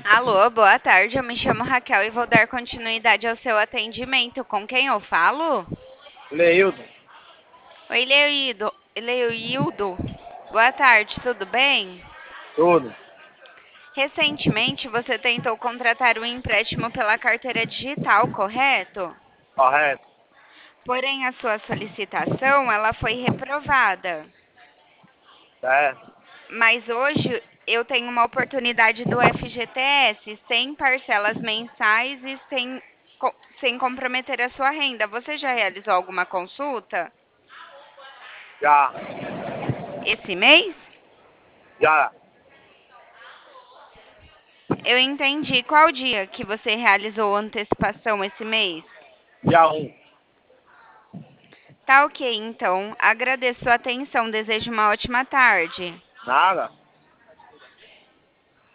Alô, boa tarde. Eu me chamo Raquel e vou dar continuidade ao seu atendimento. Com quem eu falo? Leildo, Oi, Leildo. Boa tarde, tudo bem? tudo, Recentemente você tentou contratar um empréstimo pela carteira digital, correto? correto, Porém, a sua solicitação, ela foi reprovada. certo? Mas hoje eu tenho uma oportunidade do FGTS sem parcelas mensais e sem comprometer a sua renda. Você já realizou alguma consulta Já, esse mês? já, Eu entendi. Qual dia que você realizou antecipação esse mês? dia um. Tá ok, então. Agradeço a atenção. Desejo uma ótima tarde. Nada.